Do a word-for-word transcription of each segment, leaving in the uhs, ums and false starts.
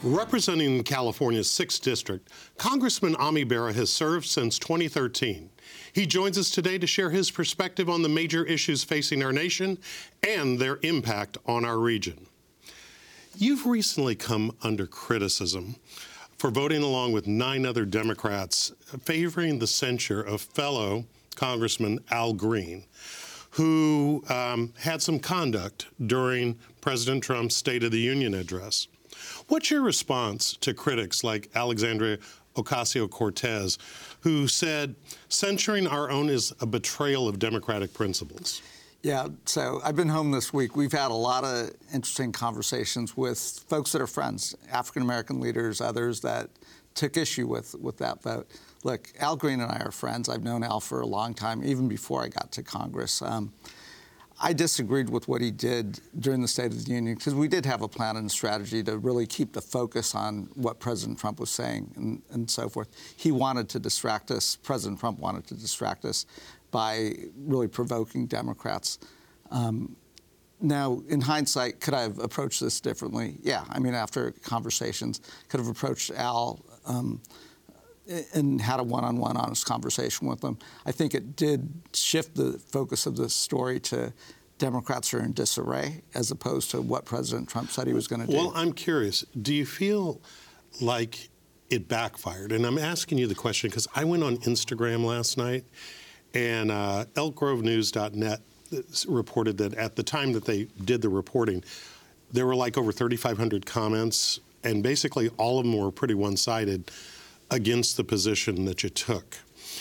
Representing California's sixth District, Congressman Ami Bera has served since twenty thirteen. He joins us today to share his perspective on the major issues facing our nation and their impact on our region. You've recently come under criticism for voting along with nine other Democrats favoring the censure of fellow Congressman Al Green, who um, had some conduct during President Trump's State of the Union address. What's your response to critics like Alexandria Ocasio-Cortez, who said censoring our own is a betrayal of democratic principles? Yeah, so I've been home this week. We've had a lot of interesting conversations with folks that are friends, African-American leaders, others that took issue with, with that vote. Look, Al Green and I are friends. I've known Al for a long time, even before I got to Congress. Um, I disagreed with what he did during the State of the Union because we did have a plan and strategy to really keep the focus on what President Trump was saying and, and so forth. He wanted to distract us. President Trump wanted to distract us by really provoking Democrats. Um, now, in hindsight, could I have approached this differently? Yeah. I mean, after conversations, could have approached Al um, and had a one-on-one honest conversation with them. I think it did shift the focus of the story to Democrats are in disarray as opposed to what President Trump said he was going to do. Well, I'm curious. Do you feel like it backfired? And I'm asking you the question because I went on Instagram last night, and uh, elk grove news dot net reported that at the time that they did the reporting, there were like over thirty-five hundred comments, and basically all of them were pretty one-sided against the position that you took.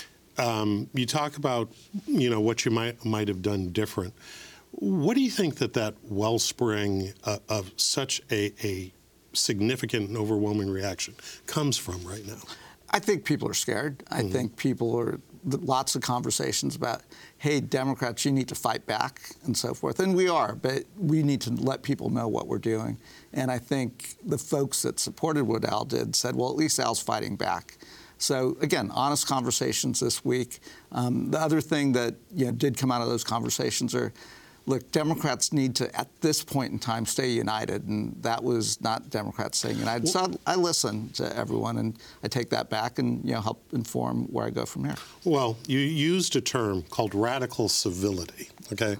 Um, you talk about, you know, what you might might have done different. What do you think that that wellspring uh, of such a, a significant and overwhelming reaction comes from right now? I think people are scared. I mm-hmm. think people are, lots of conversations about, hey, Democrats, you need to fight back and so forth. And we are, but we need to let people know what we're doing. And I think the folks that supported what Al did said, well, at least Al's fighting back. So, again, honest conversations this week. Um, the other thing that you know, did come out of those conversations are, look, Democrats need to, at this point in time, stay united, and that was not Democrats staying united. So I, I listen to everyone, and I take that back and you know help inform where I go from here. Well, you used a term called radical civility, okay?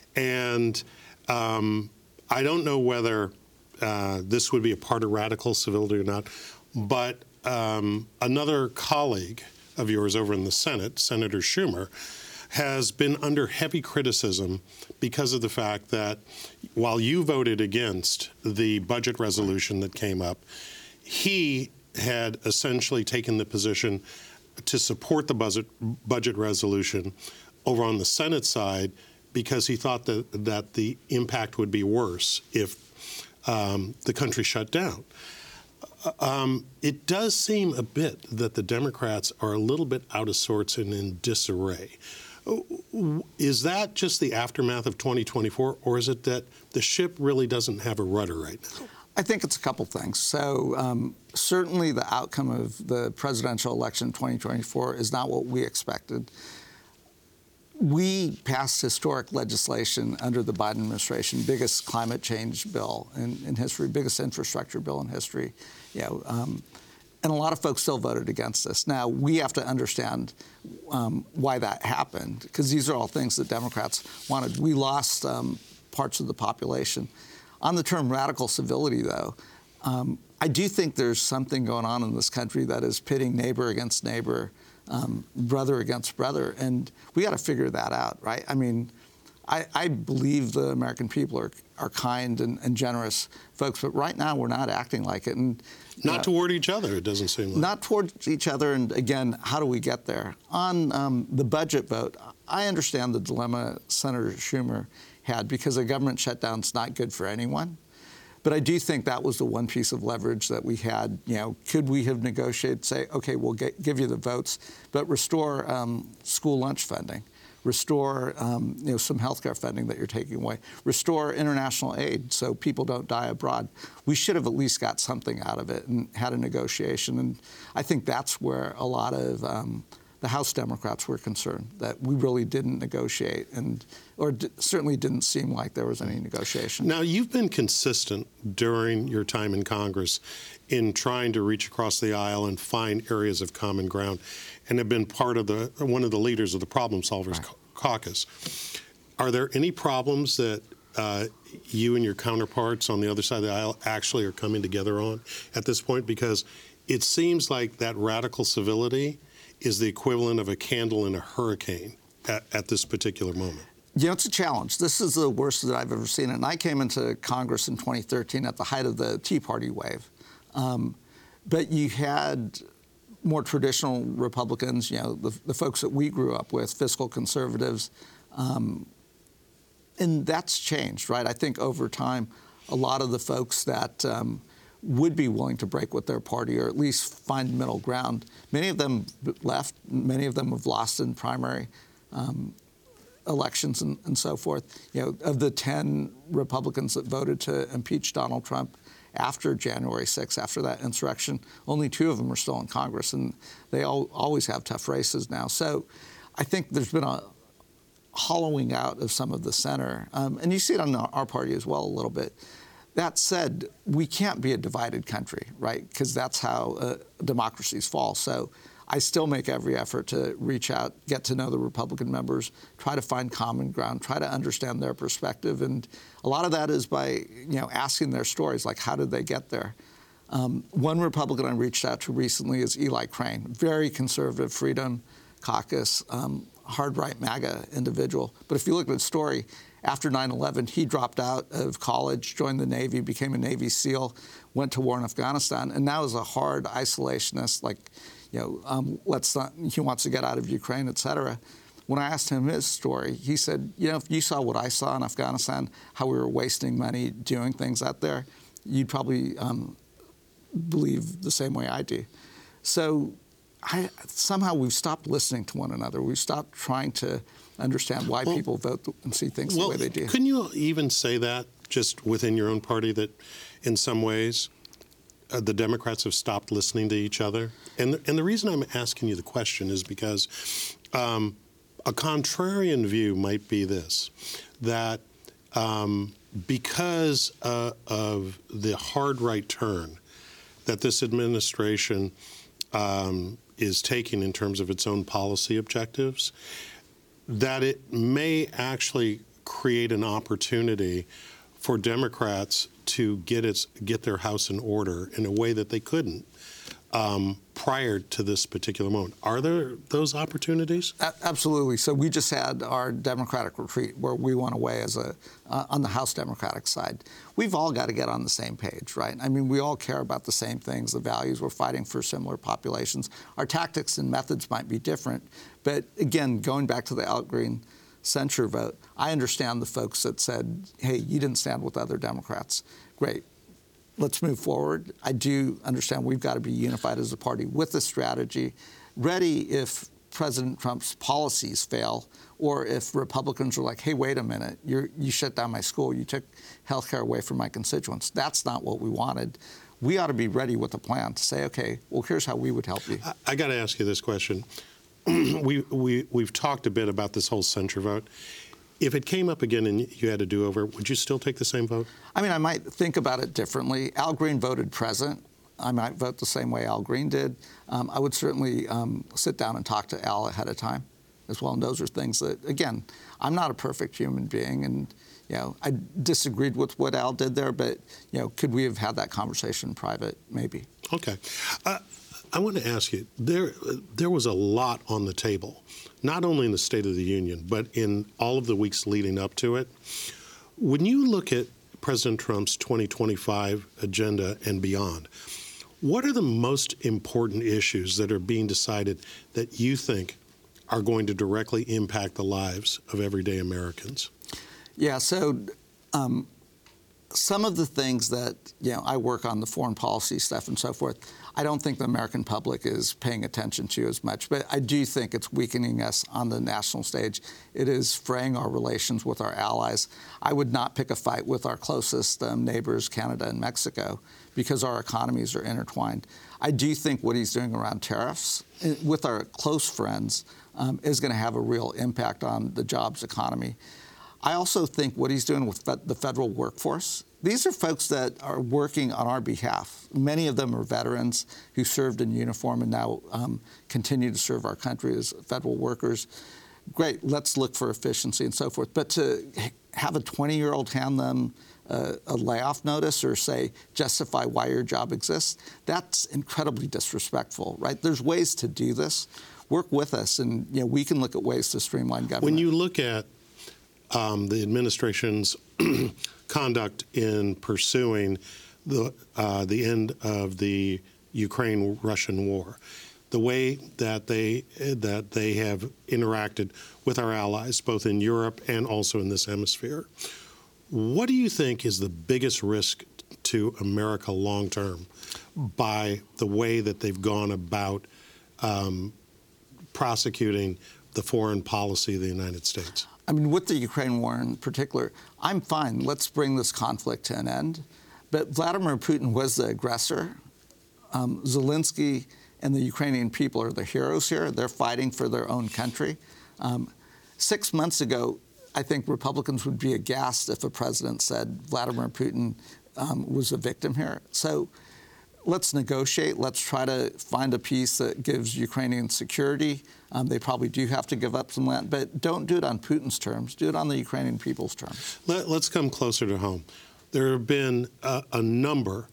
And um, I don't know whether uh, this would be a part of radical civility or not, but um, another colleague of yours over in the Senate, Senator Schumer, has been under heavy criticism because of the fact that while you voted against the budget resolution that came up, he had essentially taken the position to support the budget, budget resolution over on the Senate side because he thought that, that the impact would be worse if um, the country shut down. Um, it does seem a bit that the Democrats are a little bit out of sorts and in disarray. Is that just the aftermath of twenty twenty-four, or is it that the ship really doesn't have a rudder right now? I think it's a couple things. So um, certainly the outcome of the presidential election in twenty twenty-four is not what we expected. We passed historic legislation under the Biden administration, biggest climate change bill in, in history, biggest infrastructure bill in history. You know, um, And a lot of folks still voted against this. Now, we have to understand um, why that happened, because these are all things that Democrats wanted. We lost um, parts of the population. On the term radical civility, though, um, I do think there's something going on in this country that is pitting neighbor against neighbor, um, brother against brother, and we got to figure that out, right? I mean, I, I believe the American people are, are kind and, and generous folks, but right now we're not acting like it. And Not know, toward each other, it doesn't seem like. Not towards each other, and again, how do we get there? On um, the budget vote, I understand the dilemma Senator Schumer had because a government shutdown's not good for anyone. But I do think that was the one piece of leverage that we had. You know, could we have negotiated, say, okay, we'll get, give you the votes, but restore um, school lunch funding, restore um, you know, some healthcare funding that you're taking away, restore international aid so people don't die abroad. We should have at least got something out of it and had a negotiation. And I think that's where a lot of um, the House Democrats were concerned that we really didn't negotiate, and or d- certainly didn't seem like there was any negotiation. Now, you've been consistent during your time in Congress in trying to reach across the aisle and find areas of common ground, and have been part of the one of the leaders of the Problem Solvers Right. Caucus. Are there any problems that uh, you and your counterparts on the other side of the aisle actually are coming together on at this point? Because it seems like that radical civility is the equivalent of a candle in a hurricane at, at this particular moment. You know, it's a challenge. This is the worst that I've ever seen. And I came into Congress in twenty thirteen at the height of the Tea Party wave. Um, but you had more traditional Republicans, you know, the, the folks that we grew up with, fiscal conservatives. Um, and that's changed, right? I think over time, a lot of the folks that um, would be willing to break with their party or at least find middle ground, many of them left, many of them have lost in primary um, elections and, and so forth. You know, of the ten Republicans that voted to impeach Donald Trump after January sixth, after that insurrection, only two of them are still in Congress, and they all, always have tough races now. So I think there's been a hollowing out of some of the center, um, and you see it on our party as well a little bit. That said, we can't be a divided country, right? Because that's how uh, democracies fall. So I still make every effort to reach out, get to know the Republican members, try to find common ground, try to understand their perspective. And a lot of that is by, you know, asking their stories, like how did they get there? Um, one Republican I reached out to recently is Eli Crane, very conservative Freedom Caucus, um, hard right MAGA individual. But if you look at his story, after nine eleven, he dropped out of college, joined the Navy, became a Navy SEAL, went to war in Afghanistan, and now is a hard isolationist, like, you know, um, let's not, he wants to get out of Ukraine, et cetera. When I asked him his story, he said, you know, if you saw what I saw in Afghanistan, how we were wasting money doing things out there, you'd probably um, believe the same way I do. So I, somehow we've stopped listening to one another. We've stopped trying to understand why well, people vote and see things well, the way they do. Couldn't you even say that just within your own party, that in some ways uh, the Democrats have stopped listening to each other? And, and the reason I'm asking you the question is because um, a contrarian view might be this, that um, because uh, of the hard right turn that this administration um, is taking in terms of its own policy objectives, that it may actually create an opportunity for Democrats to get its get their house in order in a way that they couldn't um, prior to this particular moment. Are there those opportunities? A- absolutely. So we just had our Democratic retreat where we went away as a uh, on the House Democratic side. We've all got to get on the same page, right? I mean, we all care about the same things, the values. We're fighting for similar populations. Our tactics and methods might be different, but again, going back to the Al Green censure vote, I understand the folks that said, hey, you didn't stand with other Democrats. Great. Let's move forward. I do understand we've got to be unified as a party with a strategy, ready if President Trump's policies fail, or if Republicans are like, hey, wait a minute, you're, you shut down my school, you took health care away from my constituents. That's not what we wanted. We ought to be ready with a plan to say, okay, well, here's how we would help you. I, I got to ask you this question. we, we, we've talked a bit about this whole censure vote. If it came up again and you had a do-over, would you still take the same vote? I mean, I might think about it differently. Al Green voted present. I might vote the same way Al Green did. Um, I would certainly um, sit down and talk to Al ahead of time as well. And those are things that, again, I'm not a perfect human being. And, you know, I disagreed with what Al did there. But, you know, could we have had that conversation in private? Maybe. Okay. Uh, I want to ask you, there, there was a lot on the table, not only in the State of the Union, but in all of the weeks leading up to it. When you look at President Trump's twenty twenty-five agenda and beyond, what are the most important issues that are being decided that you think are going to directly impact the lives of everyday Americans? Yeah, so um, some of the things that, you know, I work on, the foreign policy stuff and so forth, I don't think the American public is paying attention to as much, but I do think it's weakening us on the national stage. It is fraying our relations with our allies. I would not pick a fight with our closest um, neighbors, Canada and Mexico, because our economies are intertwined. I do think what he's doing around tariffs with our close friends um, is going to have a real impact on the jobs economy. I also think what he's doing with the federal workforce, these are folks that are working on our behalf. Many of them are veterans who served in uniform and now um, continue to serve our country as federal workers. Great, let's look for efficiency and so forth. But to have a twenty-year-old hand them uh, a layoff notice or say, justify why your job exists, that's incredibly disrespectful, right? There's ways to do this. Work with us, and you know, we can look at ways to streamline government. When you look at um, the administration's conduct in pursuing the uh, the end of the Ukraine-Russian war, the way that they that they have interacted with our allies, both in Europe and also in this hemisphere, what do you think is the biggest risk to America long term by the way that they've gone about um, prosecuting the foreign policy of the United States? I mean, with the Ukraine war in particular, I'm fine. Let's bring this conflict to an end. But Vladimir Putin was the aggressor. Um, Zelensky and the Ukrainian people are the heroes here. They're fighting for their own country. Um, six months ago, I think Republicans would be aghast if a president said Vladimir Putin um, was a victim here. So let's negotiate. Let's try to find a peace that gives Ukrainians security. Um, they probably do have to give up some land, but don't do it on Putin's terms. Do it on the Ukrainian people's terms. Let, let's come closer to home. There have been a, a number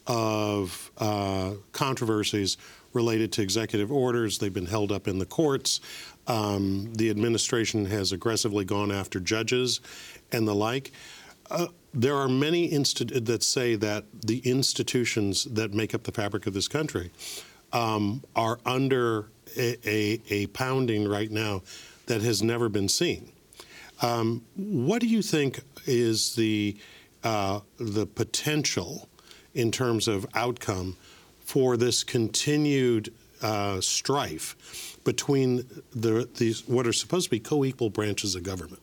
of uh, controversies related to executive orders. They've been held up in the courts. Um, the administration has aggressively gone after judges and the like. Uh, there are many insti- that say that the institutions that make up the fabric of this country um, are under a, a, a pounding right now that has never been seen. Um, what do you think is the uh, the potential in terms of outcome for this continued uh, strife between the these what are supposed to be co-equal branches of government?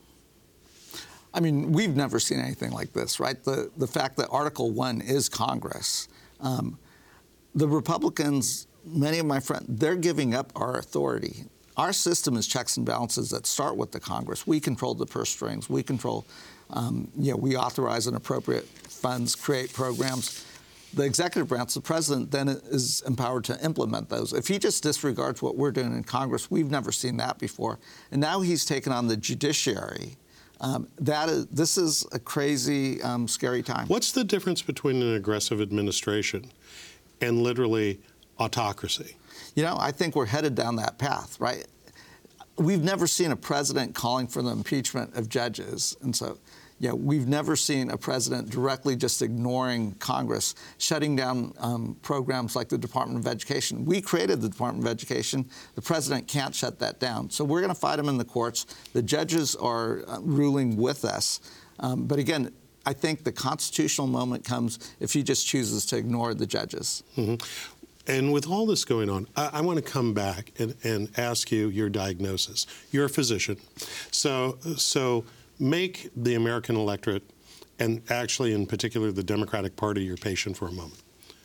I mean, we've never seen anything like this, right? The the fact that Article One is Congress. Um, the Republicans, many of my friends, they're giving up our authority. Our system is checks and balances that start with the Congress. We control the purse strings. We control, um, you know, we authorize and appropriate funds, create programs. The executive branch, the president, then is empowered to implement those. If he just disregards what we're doing in Congress, we've never seen that before. And now he's taken on the judiciary. Um, that is, this is a crazy, um, scary time. What's the difference between an aggressive administration and literally autocracy? You know, I think we're headed down that path, right? We've never seen a president calling for the impeachment of judges. And so, yeah, we've never seen a president directly just ignoring Congress, shutting down um, programs like the Department of Education. We created the Department of Education. The president can't shut that down. So we're going to fight him in the courts. The judges are uh, ruling with us. Um, but again, I think the constitutional moment comes if he just chooses to ignore the judges. Mm-hmm. And with all this going on, I, I want to come back and, and ask you your diagnosis. You're a physician. So, so make the American electorate, and actually in particular the Democratic Party, your patient for a moment.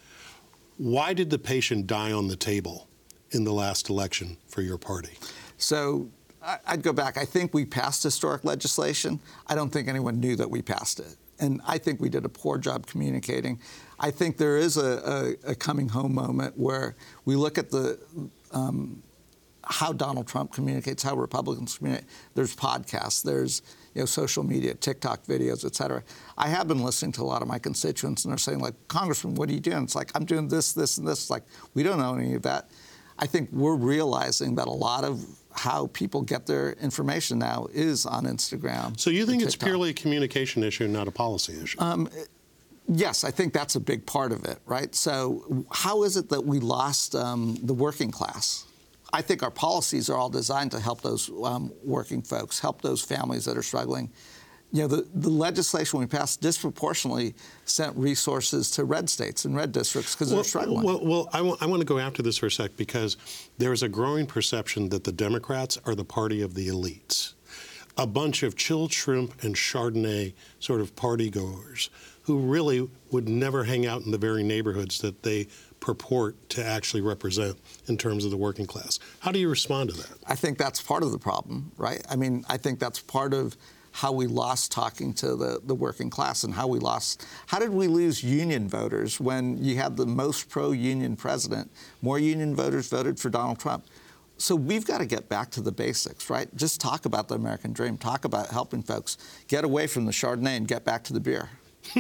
Why did the patient die on the table in the last election for your party? So I'd go back. I think we passed historic legislation. I don't think anyone knew that we passed it. And I think we did a poor job communicating. I think there is a, a, a coming home moment where we look at the um, how Donald Trump communicates, how Republicans communicate. There's podcasts, there's you know social media, TikTok videos, et cetera. I have been listening to a lot of my constituents, and they're saying, like, Congressman, what are you doing? It's like, I'm doing this, this, and this. It's like, we don't know any of that. I think we're realizing that a lot of how people get their information now is on Instagram. So you think it's TikTok. purely a communication issue, not a policy issue? Um, yes, I think that's a big part of it, right? So how is it that we lost um, the working class? I think our policies are all designed to help those um, working folks, help those families that are struggling. you know, the, the legislation we passed disproportionately sent resources to red states and red districts because well, they're struggling. Well, well I, want, I want to go after this for a sec because there's a growing perception that the Democrats are the party of the elites. A bunch of chilled shrimp and Chardonnay sort of party goers who really would never hang out in the very neighborhoods that they purport to actually represent in terms of the working class. How do you respond to that? I think that's part of the problem, right? I mean, I think that's part of how we lost talking to the, the working class and how we lost, how did we lose union voters when you had the most pro-union president? More union voters voted for Donald Trump. So we've got to get back to the basics, right? Just talk about the American dream, talk about helping folks get away from the Chardonnay and get back to the beer.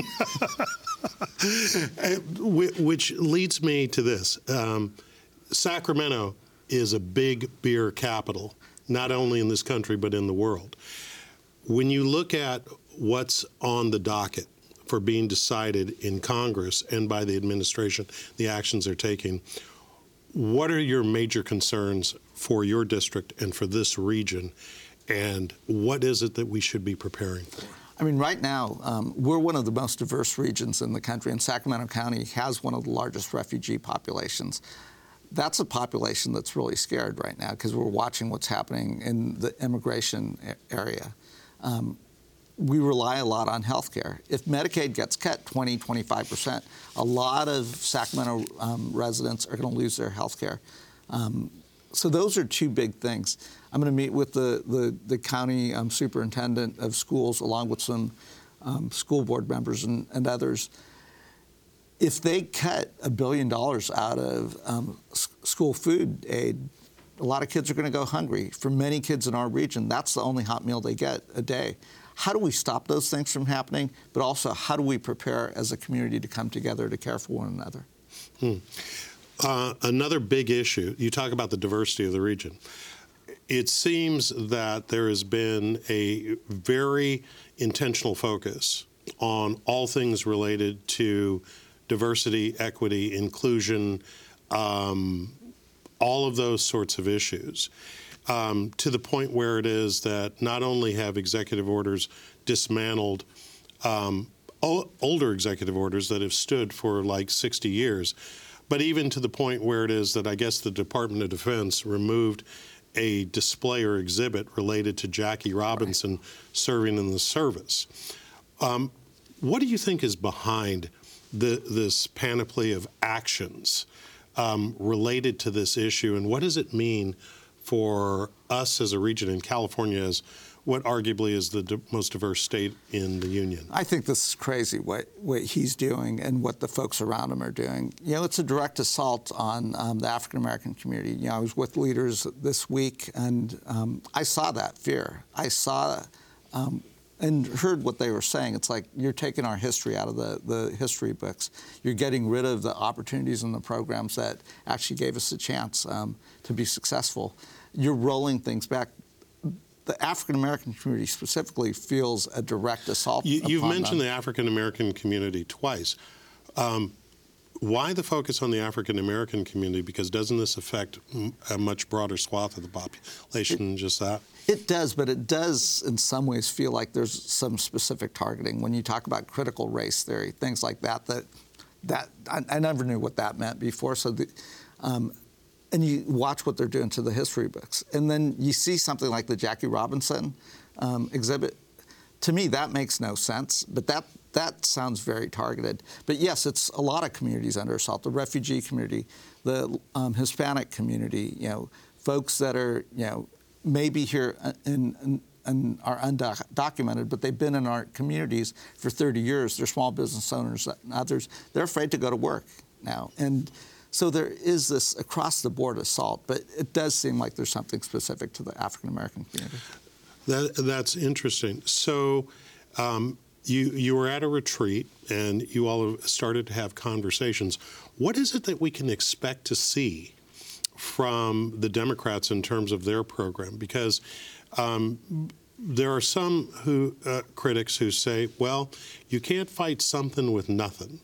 Which leads me to this. Um, Sacramento is a big beer capital, not only in this country, but in the world. When you look at what's on the docket for being decided in Congress and by the administration, the actions they're taking, what are your major concerns for your district and for this region, and what is it that we should be preparing for? I mean, right now, um, we're one of the most diverse regions in the country, and Sacramento County has one of the largest refugee populations. That's a population that's really scared right now because we're watching what's happening in the immigration area. Um, we rely a lot on health care. If Medicaid gets cut twenty, twenty-five percent, a lot of Sacramento um, residents are going to lose their health care. Um, so those are two big things. I'm going to meet with the, the, the county um, superintendent of schools along with some um, school board members and, and others. If they cut a billion dollars out of um, s- school food aid, a lot of kids are going to go hungry. For many kids in our region, that's the only hot meal they get a day. How do we stop those things from happening? But also, how do we prepare as a community to come together to care for one another? Hmm. Uh, another big issue, you talk about the diversity of the region. It seems that there has been a very intentional focus on all things related to diversity, equity, inclusion, um, all of those sorts of issues, um, to the point where it is that not only have executive orders dismantled um, o- older executive orders that have stood for like sixty years, but even to the point where it is that I guess the Department of Defense removed a display or exhibit related to Jackie Robinson right. serving in the service. Um, what do you think is behind the, this panoply of actions um, related to this issue, and what does it mean for us as a region in California as what arguably is the di- most diverse state in the union? I think this is crazy what, what he's doing and what the folks around him are doing. You know, it's a direct assault on um, the African-American community. You know, I was with leaders this week, and um, I saw that fear. I saw um, and heard what they were saying. It's like, you're taking our history out of the, the history books. You're getting rid of the opportunities and the programs that actually gave us a chance um, to be successful. You're rolling things back. The African-American community specifically feels a direct assault you, You've upon mentioned them. the African-American community twice. Um, why the focus on the African-American community? Because doesn't this affect a much broader swath of the population than just that? It does, but it does in some ways feel like there's some specific targeting. When you talk about critical race theory, things like that, that, that I, I never knew what that meant before. So the, um, and you watch what they're doing to the history books. And then you see something like the Jackie Robinson um, exhibit. To me, that makes no sense, but that, that sounds very targeted. But yes, it's a lot of communities under assault, the refugee community, the um, Hispanic community, you know, folks that are, you know, maybe here in, in, and are undocumented, but they've been in our communities for thirty years. They're small business owners and others. They're afraid to go to work now. And so there is this across-the-board assault, but it does seem like there's something specific to the African-American community. That, that's interesting. So um, you, you were at a retreat, and you all have started to have conversations. What is it that we can expect to see from the Democrats in terms of their program? Because um, there are some who uh, critics who say, well, you can't fight something with nothing.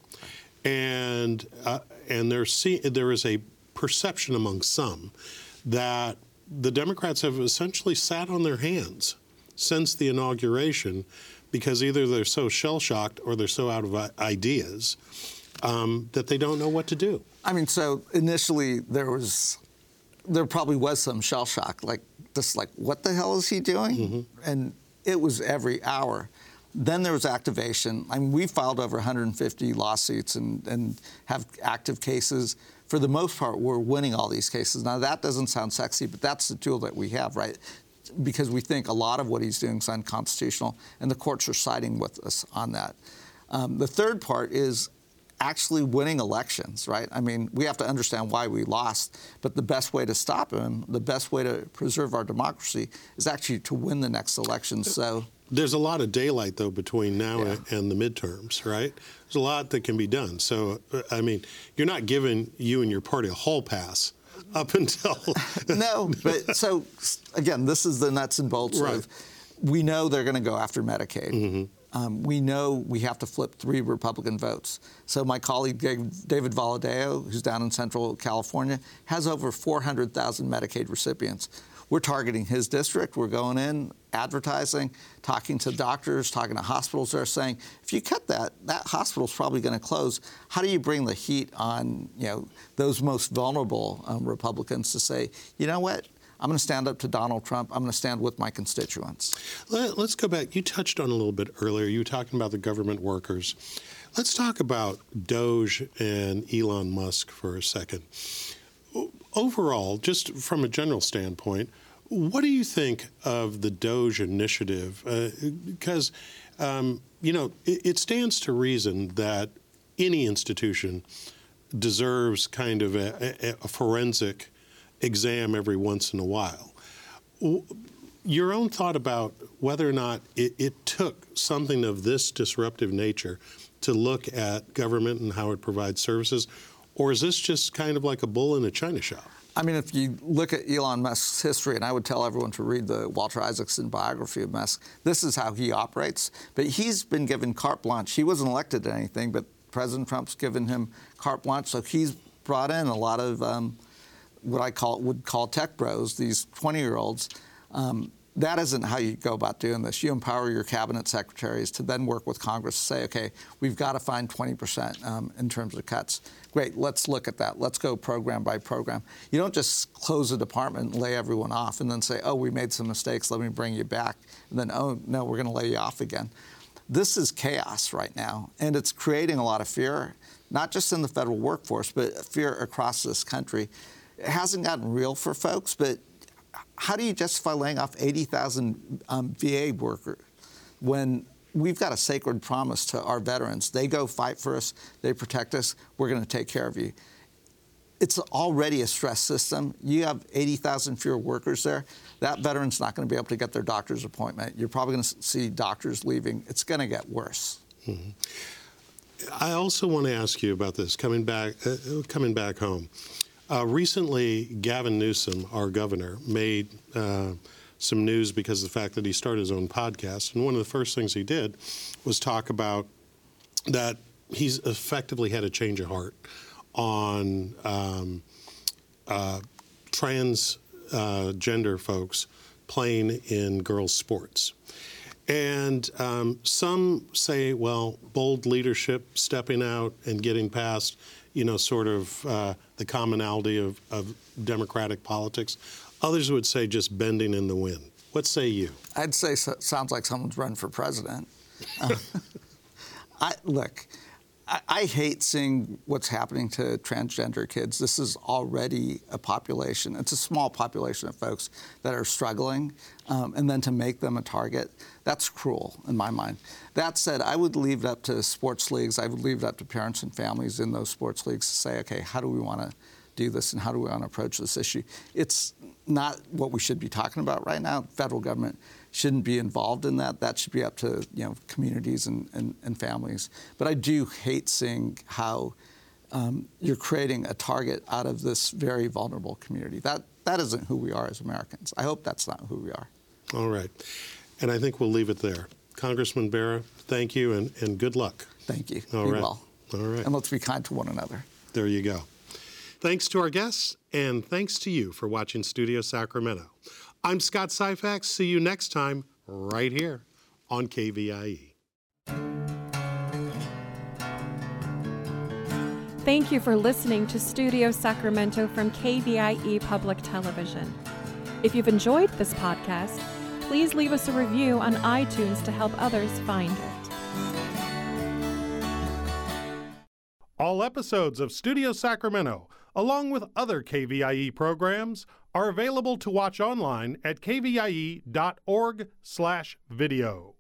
And uh, and there, see, there is a perception among some that the Democrats have essentially sat on their hands since the inauguration because either they're so shell-shocked or they're so out of i- ideas um, that they don't know what to do. I mean, so initially there was, there probably was some shell shock, like just like, what the hell is he doing? Mm-hmm. And it was every hour. Then there was activation. I mean, we filed over one hundred fifty lawsuits and, and have active cases. For the most part, we're winning all these cases. Now, that doesn't sound sexy, but that's the tool that we have, right? Because we think a lot of what he's doing is unconstitutional, and the courts are siding with us on that. Um, the third part is actually winning elections, right? I mean, we have to understand why we lost, but the best way to stop him, the best way to preserve our democracy is actually to win the next election. So there's a lot of daylight, though, between now Yeah. and the midterms, right? There's a lot that can be done. So, uh, I mean, you're not giving you and your party a hall pass up until... No, but so, again, this is the nuts and bolts Right. of, we know they're going to go after Medicaid. Mm-hmm. Um, we know we have to flip three Republican votes. So my colleague David Valadeo, who's down in Central California, has over four hundred thousand Medicaid recipients. We're targeting his district. We're going in, advertising, talking to doctors, talking to hospitals. They're saying, if you cut that, that hospital's probably going to close. How do you bring the heat on, you know, those most vulnerable um, Republicans to say, you know what? I'm going to stand up to Donald Trump. I'm going to stand with my constituents. Let, let's go back. You touched on it a little bit earlier. You were talking about the government workers. Let's talk about Doge and Elon Musk for a second. Overall, just from a general standpoint, what do you think of the Doge initiative? Uh, because, um, you know, it, it stands to reason that any institution deserves kind of a, a, a forensic exam every once in a while. Your own thought about whether or not it, it took something of this disruptive nature to look at government and how it provides services, or is this just kind of like a bull in a china shop? I mean, if you look at Elon Musk's history, and I would tell everyone to read the Walter Isaacson biography of Musk, this is how he operates. But he's been given carte blanche. He wasn't elected to anything, but President Trump's given him carte blanche. So he's brought in a lot of um, what I call would call tech bros, these twenty-year-olds. Um, that isn't how you go about doing this. You empower your cabinet secretaries to then work with Congress to say, okay, we've got to find twenty percent um, in terms of cuts. Great, let's look at that. Let's go program by program. You don't just close a department and lay everyone off and then say, oh, we made some mistakes, let me bring you back. And then, oh, no, we're going to lay you off again. This is chaos right now, and it's creating a lot of fear, not just in the federal workforce, but fear across this country. It hasn't gotten real for folks, but how do you justify laying off eighty thousand um, V A workers when we've got a sacred promise to our veterans? They go fight for us, they protect us, we're going to take care of you. It's already a stress system. You have eighty thousand fewer workers there. That veteran's not going to be able to get their doctor's appointment. You're probably going to see doctors leaving. It's going to get worse. Mm-hmm. I also want to ask you about this, coming back, uh, coming back home. Uh, recently, Gavin Newsom, our governor, made uh, some news because of the fact that he started his own podcast. And one of the first things he did was talk about that he's effectively had a change of heart on um, uh, transgender uh, folks playing in girls' sports. And um, some say, well, bold leadership, stepping out and getting past, you know, sort of uh, the commonality of, of democratic politics. Others would say just bending in the wind. What say you? I'd say so, sounds like someone's running for president. Uh, I, look, I, I hate seeing what's happening to transgender kids. This is already a population. It's a small population of folks that are struggling, um, and then to make them a target, that's cruel in my mind. That said, I would leave it up to sports leagues. I would leave it up to parents and families in those sports leagues to say, okay, how do we want to do this and how do we want to approach this issue? It's not what we should be talking about right now. Federal government shouldn't be involved in that. That should be up to, you know, communities and, and, and families. But I do hate seeing how um, you're creating a target out of this very vulnerable community. That that isn't who we are as Americans. I hope that's not who we are. All right. And I think we'll leave it there. Congressman Bera, thank you and, and good luck. Thank you. All be right. well. All right. And let's be kind to one another. There you go. Thanks to our guests, and thanks to you for watching Studio Sacramento. I'm Scott Syfax. See you next time right here on K V I E. Thank you for listening to Studio Sacramento from K V I E Public Television. If you've enjoyed this podcast, please leave us a review on iTunes to help others find it. All episodes of Studio Sacramento, along with other K V I E programs, are available to watch online at k v i e dot org slash video.